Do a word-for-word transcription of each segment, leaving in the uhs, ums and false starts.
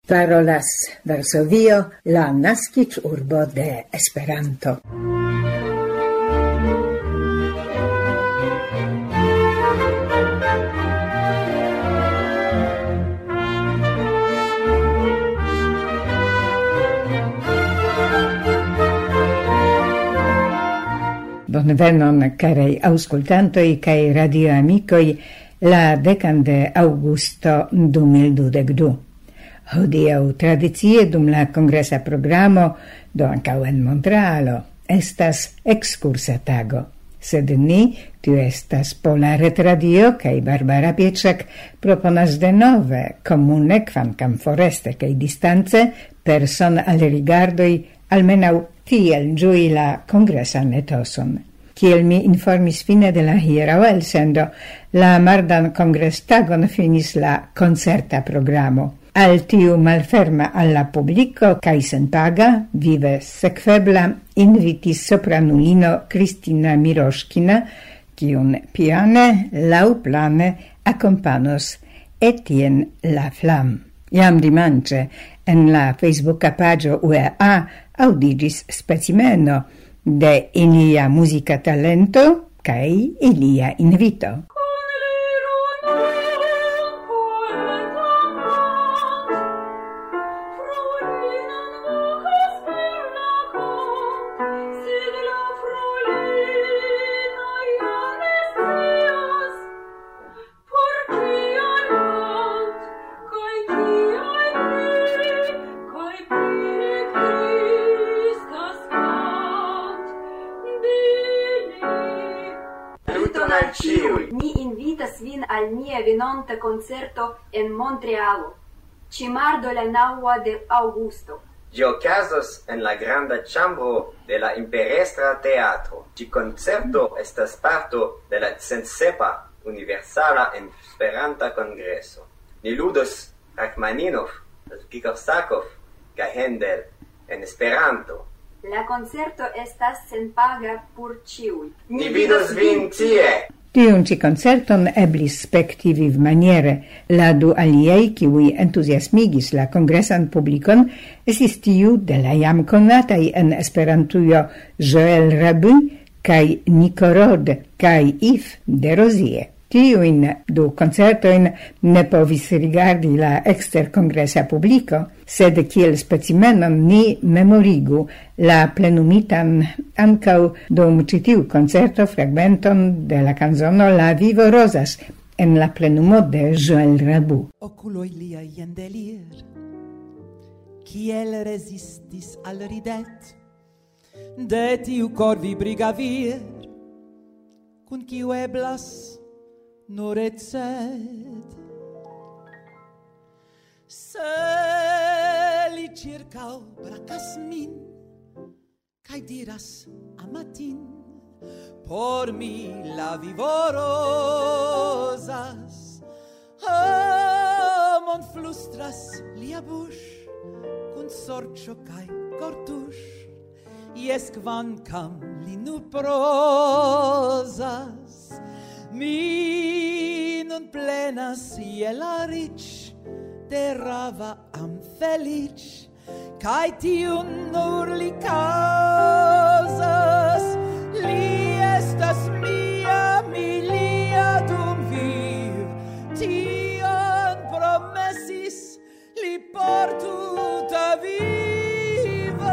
Parolas Varsovio, la naskiĝurbo de Esperanto. Bonvenon, carei auscultantoi kai radioamicoi, la decan de augusto du mil dudekdu. Hodiaŭ tradicie dum la kongresa programo, do ankaŭ en Montrealo, estas ekskursa tago. Sed ni, tiu estas Pola Retradio kaj Barbara Pieczak, proponas denove komune, kvankam foreste kaj distance, person al rigardoj, almenaŭ tiel ĝui la kongresan etoson. Kiel mi informis fine de la hieraŭ elsendo, la mardan kongrestagon finis la koncerta programo. Al tiu malferma alla publico kaj senpaga, vive sekvebla, invitis sopranulino Kristina Miroŝkina, kiun piane, laŭplane akompanos Etienne Laflamme. Jam dimanĉe en la Facebooka paĝo U E A aŭdiĝis specimeno de ilia muzika talento kaj ilia invito. Ni invitas vin al nia venonta concerto en Montrealo, ĉimardo la naŭa de aŭgusto. Ĝi okazos en la granda ĉambro de la Imperestra Teatro. Ĉi koncerto estas parto de la centsepa Universala Esperanta Kongreso. Ni ludos Rachmaninov, Korsakov kaj Händel en Esperanto. La concerto estas senpaga por ĉiuj. Ni vidos vin tie! Tiun ci concerton eblis spekti vivmaniere. La du aliei, kiuj entuziasmigis la kongresan publikon, estis tiu de la jam konataj en Esperantujo Joël Rabu kaj Nico Rod kaj Yves Desrosiers. Tiujn du koncertojn ne povis rigardi la eksterkongresa publiko, sed kiel specimenon ni memorigu la plenumitan ankaŭ dum ĉi tiu koncerto fragmenton de la kanzono La vivo rozas en la plenumo de Joël Rabu. Okuloj liaj jen delir, kiel rezistis al ridet de tiu kor vibriga vir, kun kiu eblas nur eced. Se li circau bracas min, cae diras amatin, por mi la vivo rozas, amon flustras lia bush, cun sorcio cae cortush, ies quancam li nu prosas, mi non plenas iela rich, de rava am felic, cae tiun nur li causas, li estas mia, mi lia dum viv, tion promesis li por tuta viva.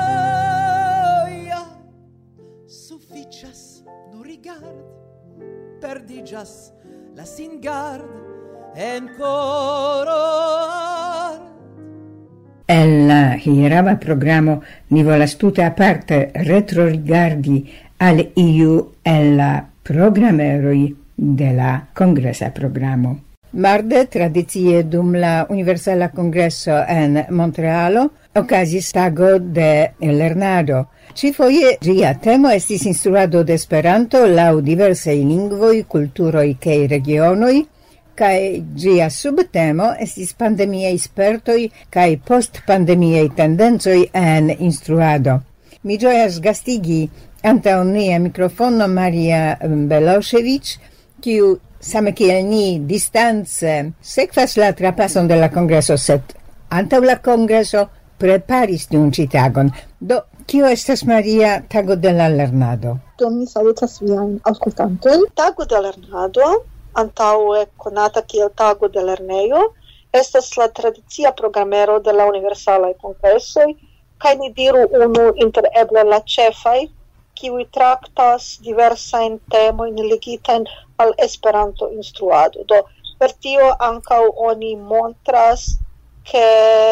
Ja, sufficias nur rigard, perdigas la singard en coro art. El la hierava programo ni volas tute aparte retrorigardi al iu el la programeroi de la kongresa programo. Marde, tradicie dum la Universala Kongreso en Montrealo, okazis tago de lernado. Ĉifoje ĝia temo estis instruado de Esperanto laŭ diversaj lingvoj, kulturoj kaj regionoj, kaj ĝia subtemo estis pandemiaj spertoj kaj postpandemiaj tendencoj en instruado. Mi ĝojas gastigi antaŭ nia mikrofono Maria Beloŝeviĉ, kiu same kiel ni distance sekvas la trapason de la kongreso, sed Antau la congresso preparis tiun ci tagon. Do, kio estas Maria tago de la lernado? Do, mi salutas viajn aŭskultantojn. Tago de lernado, antaŭe konata kiel tago de lernejo, estas la tradicia programero de la universalaj kongresoj, kaj ni diru unu inter eble la ĉefaj, kiuj traktas diversajn temojn ligitajn al Esperanto instruado. Do, per tio ankaŭ oni montras ke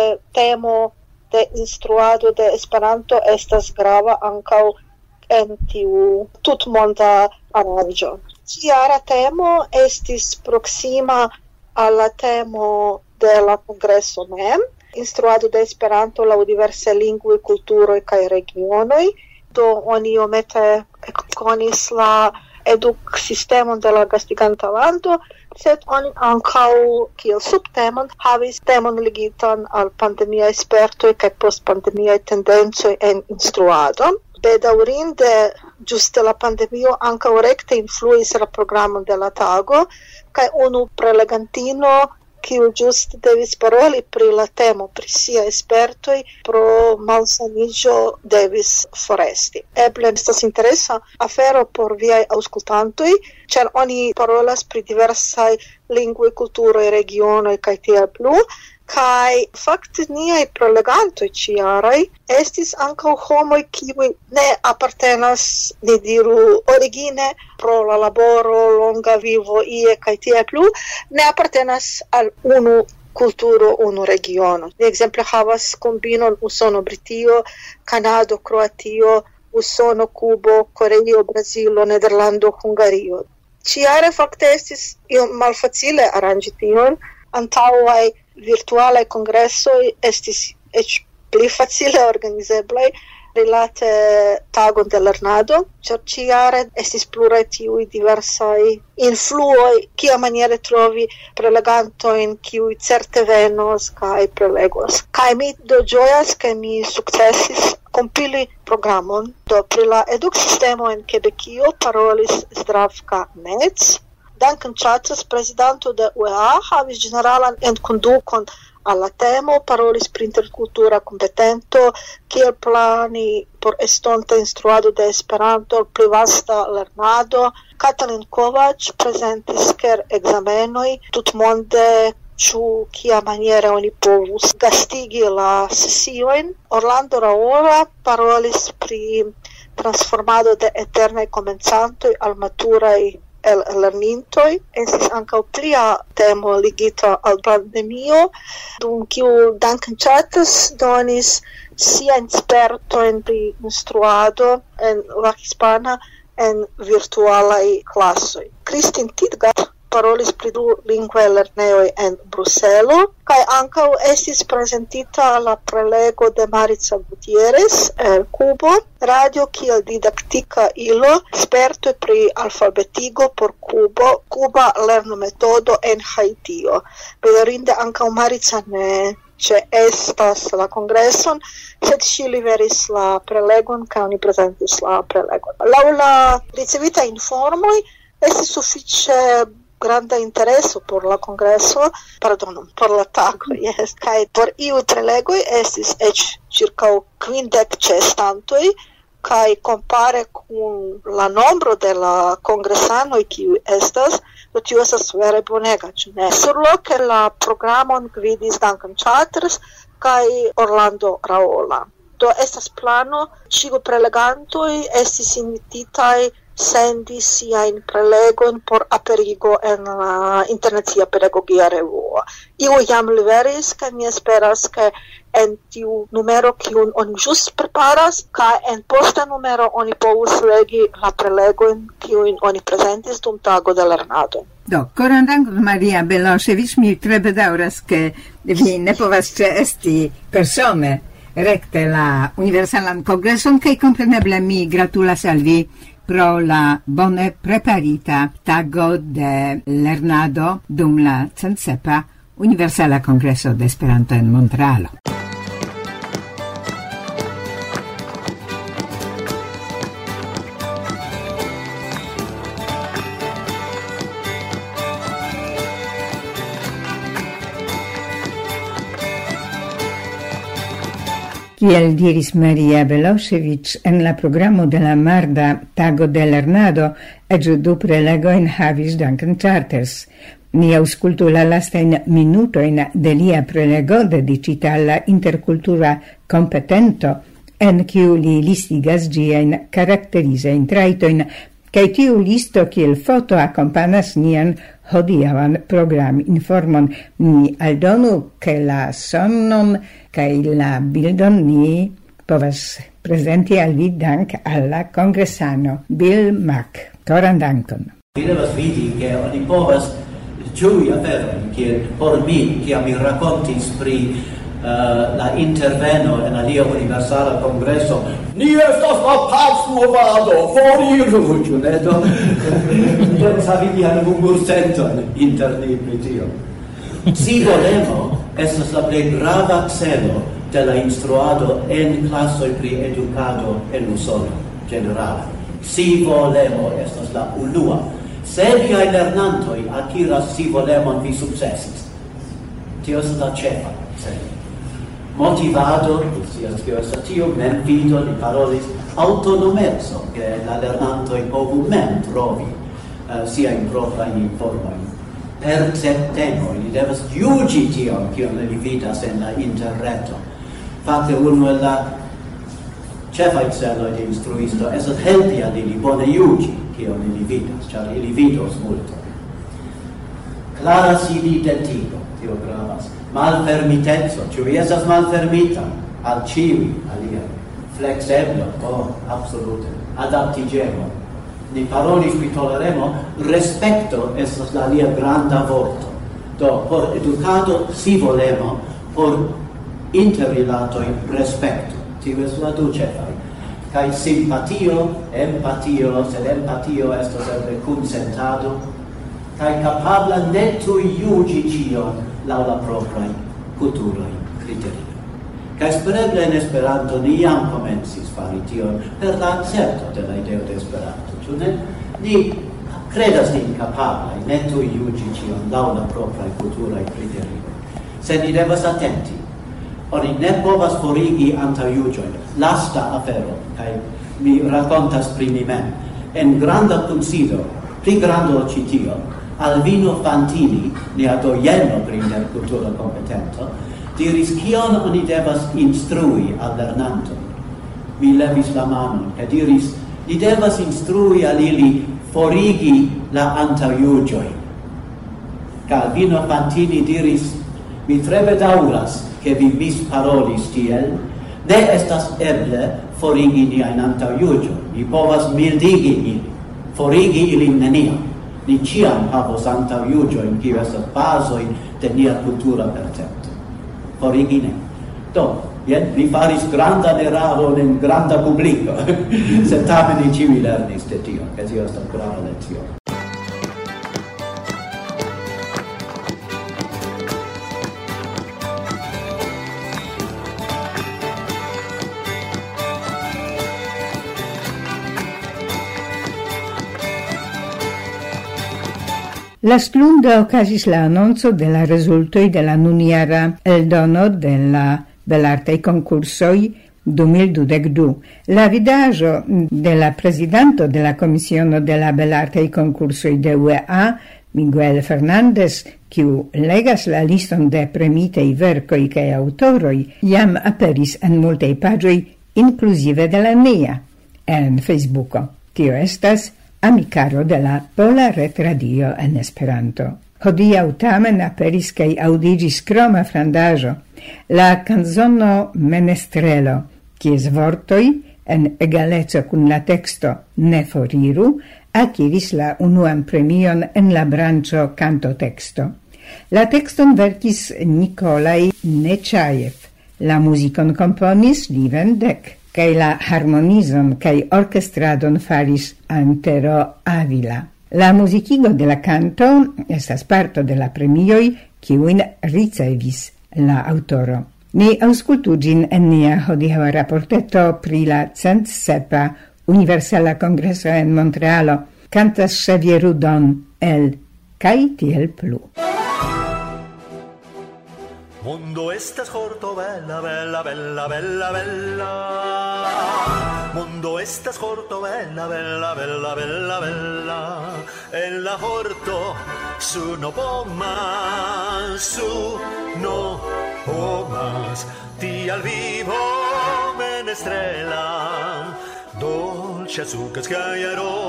temo de instruado de Esperanto estas grava ankaŭ en tiu tutmonda aranĝo. Ĉiara temo estis proksima al la temo de la kongreso mem, instruado de Esperanto laŭ diversaj lingvoj, kulturoj kaj regionoj. Do oni iomete ekkonis la eduksistemon de la gastiganta lando, sed oni ankaŭ kiel subtemon havis temon ligitan al pandemiaj spertoj kaj postpandemiaj tendencoj en instruado. Bedaŭrinde, ĝuste la pandemio ankaŭ rekte influis la programon de la tago, kaj unu prelegantino kiu ĝuste devis paroli pri la temo, pri sia spertoj, pro malsaniĝo devis foresti. Eble estas interesa afero por viaj aŭskultantoj, ĉar oni parolas pri diversaj lingvoj, kulturoj, regionoj kaj tiel plu. Kaj fakte niaj prelegantoj ĉijaraj estis ankaŭ homoj kiuj ne apartenas, ni diru origine, pro la laboro, longa vivo ie kaj tiel plu, ne apartenas al unu kulturo, unu regiono. Ni ekzemple havas kombinon Usono, Britio, Kanado, Kroatio, Usono, Kubo, Koreio, Brazilo, Nederlando, Hungario. Ĉiare fakte estis iom malfacile aranĝi tion, antaŭaj virtualaj kongresoj estis eĉ pli facile organizeblaj rilate tagon de lernado, ĉar ĉiare estis pluraj tiuj diversaj influoj, kiamaniere trovi prelegantojn, kiuj certe venos kaj prelegos. Kaj mi do ĝojas, ke mi sukcesis kompili programon. Do pri la eduksistemo en Quebekio parolis Zdravka Nec. Duncan Chatras, prezidanto de U E A, havis ĝeneralan enkondukon al la temo, parolis pri interkultura kompetento, kiel plani por estonta instruado de Esperanto, pli vasta lernado. Katalin Kovač prezentis ker ekzamenoj tutmonde, ĉu kiamaniere oni povus gastigi la sesiojn. Orlando Raola parolis pri transformado de eternaj komencantoj al maturaj el lernintoj. Estis ankaŭ plia temo ligita al pandemio, dum kiu Duncan Chatras donis siajn spertojn pri instruado en la hispana en virtualaj klasoj. Kristin Tidgat parolis pri du lingvaj lernejoj en Bruselo, kaj ankaŭ estis prezentita la prelego de Maritza Gutierrez el Kubo, radio kiel didaktika ilo, spertoj pri alfabetigo por Kubo, kuba lernmetodo en Haitio. Bedaŭrinde ankaŭ Maritza ne ĉeestas la kongreson, sed ŝi liveris la prelegon kaj oni prezentis la prelegon. Laŭ la ricevitaj informoj estis sufiĉe granda intereso por la kongreso, pardono, por la tago, yes. Kaj por iu prelegoj estis eĉ ĉirkaŭ kvindek ĉeestantoj, kaj kompare kun la nombro de la kongresanoj kiuj estas, do tio estas vere bonega, ĉu ne? Surloke la programon gvidis Duncan Chatras kaj Orlando Raola. Do estas plano, ĉiuj prelegantoj estis invititaj sendi siajn prelegojn por aperigo en la internacia pedagogia revuo. Iu jam liveris, kaj mi esperas, ke en tiu numero kiun oni ĵus preparas, kaj en posta numero oni povus legi la prelegojn kiujn oni prezentis dum tago de lernado. Do, koran dankon Maria Beloŝeviĉ, mi tre bedaŭras, ke vi ne povas ĉeesti persone rekte la Universalan Kongreson, kaj kompreneble mi gratulas al vi pro la bone preparita tago de lernado dum la centsepa Universala Kongreso de Esperanto en Montrealo. Kiel diris Maria Belosevic en la programo de la marda tago de lernado, ec du prelegoin havis Duncan Charters. Ni auscultu la lastain minutoin de lia prelego dedicita alla intercultura competento, en kiu li listigas gien caracterisein traitoin, kai tiu listo kiel foto accompanas nian hodiavan program informon. Ni aldonu che la sonnon kai la bildon ni povas presenti al vi dank alla congressano Bill Mack. Coran dankon. Vi devas vidi che oni povas giui aferoi, che por mi, che mi raccontis pri uh, la interveno en alia universala congresso, ni estas la pax movado, foriru, ciu neto? Devas havi vian murmursenton inter ni pri tio. Si volemo, estas la plei grava celo de la instruado en classoi pri educado en Usono, generale. Si volemo, estas la unua. Se viai lernantoi acquiras si volemon, vi successis. Tio est la cefa. Motivado, sias tio est tio, mem vido, li parolis, autonomezzo, che la lernantoi povu mem trovi uh, sia in propria informoi. Perceptemo, li devas giugi tion, kion li vidas en la interreto. Fakte, uno el la cefai celoi de instruisto esat helpi ad ili bone iugi, kion ili vidas, char ili vidos multo. Claras ili identigo, tio gravas. Malfermitezzo, ciu esas malfermita al ciui alia. Flexeblo, oh, absolute. Adaptigemo. Ni parolis qui toleremo, respecto esas la lia granda vorto. Do, por educado si volemo, por interrilatoi respecto. Tio es la du cefai. Kai simpatio, empatio, sed empatio estas eble consentado, kai capabla ne tui iugi cion lau la propriai culturai criterii. Kai spereble in Esperanto ni jam comencis fari tion per la accepto de la ideo de Esperanto. Ciu ne? Ni credas ni capablai ne tui iugi cion lau la propriai culturai criterii. Se ni devas attenti, oni ne povas forigi anta iugioin. Lasta afero, kai mi racontas pri mi mem. En granda consido, pli grando citio, Alvino Fantini, nia dojeno pri intercultura competento, diris kion oni devas instrui al lernanto. Mi levis la manon, e diris, ni devas instrui al ili forigi la antauiugioi. Alvino Fantini diris, mi tre bedauras che vi misparolis tiel, ne estas eble forigi niain antauiugioi. Mi povas mildigi ili, forigi ili neniam. Ni ciam havos antauiugioin, kiu estas basoi de nia cultura percepto. Forigi ne. Do, jen, vi faris grandan eraron in granda publico, se tamen ni ciui lernis de tio, che tio estas grava lezione. La stlunda ocasis la annonzo de la resultoi de la nuniara eldono de la belartei concursoi du mil dudekdu. La vidaggio de la presidanto de la Commissiono de la belartei concursoi de U E A, Miguel Fernandez, kiu legas la liston de premitei vercoi cae autoroi, jam aperis en multei pagioi, inclusive de la nia, en Facebooko. Tio estas amicaro de la Pola Retradio en Esperanto. Hodiaŭ tamen aperis kaj aŭdiĝis kroma frandaĵo, la canzono Menestrelo, kies vortoj en egaleco kun la teksto Ne foriru akiris la unuan premion en la branĉo kantoteksto. La tekston verkis Nikolaj Nechajev, la muzikon komponis Liven Dek, kaj la harmonizon kaj orkestradon faris Antero Avila. La musikigo de la canto estas parto de la premioj, kiujn ricevis la aŭtoro. Ni aŭskultu ĝin en nia hodiaŭa raporteto pri la cent sepa Universala Kongreso en Montrealo. Cantas Xavier Rudon el Kaj tiel plu. Mondo estas horto bella, bella, bella, bella, bella. Mondo estas horto bella, bella, bella, bella, bella. En la horto su no pomas, su no pomas. Ti al vivo menestrela, dolce azúcar que hay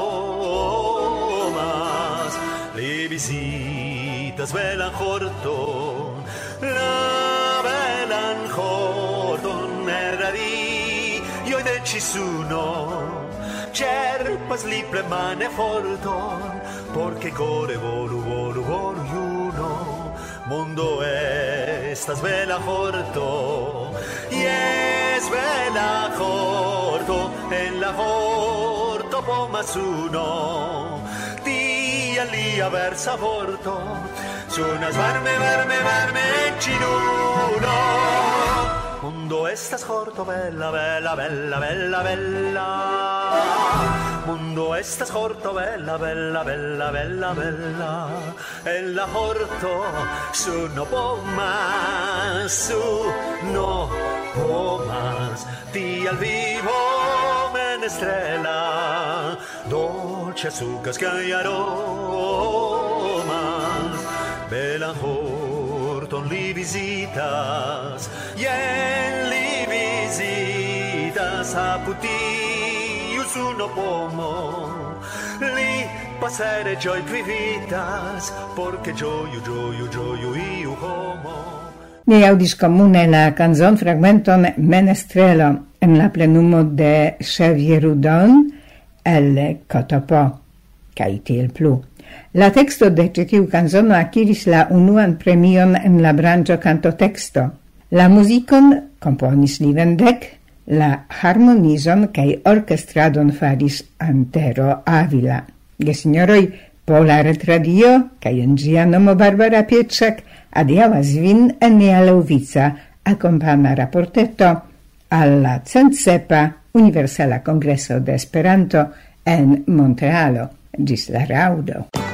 aromas. Le visitas velan horto, la velan horton erradi, io de cisuno, cerpas li plemane forton, porque core volu, volu, volu, yuno. Mondo estas vela horto, y es vela horto, en la horto pomas uno, dia lia versa horto, sunas varme, varme, varme cinuno. Mondo estas horto bella, bella, bella, bella, bella. Mondo estas horto bella, bella, bella, bella, bella. En la horto su no pomas, su no pomas. Ti al vivo menestrela, dolce azúcar que hay aromas. Bella horton li visitas, y en li visitas a puti su no pomo, li passare joy vivitas, porque gioio, gioio, gioio io homo. Ni audis comune la canzon fragmenton Menestrelo en la plenumo de Xavier Houdon el Cotopo, kai tiel plu. La texto de tiu canzono akiris la unuan premion en la branĉo kantotexto. La muzikon komponis Li Vendek, la harmonizon kaj orkestradon faris Antero Avila. Gesignoroj, Pola Retradio kaj en ĝia nomo Barbara Pietrzak adiaŭas vin en nia laŭvica akompana raporteto al la centsepa Universala Kongreso de Esperanto en Montrealo. Ĝis la raŭdo.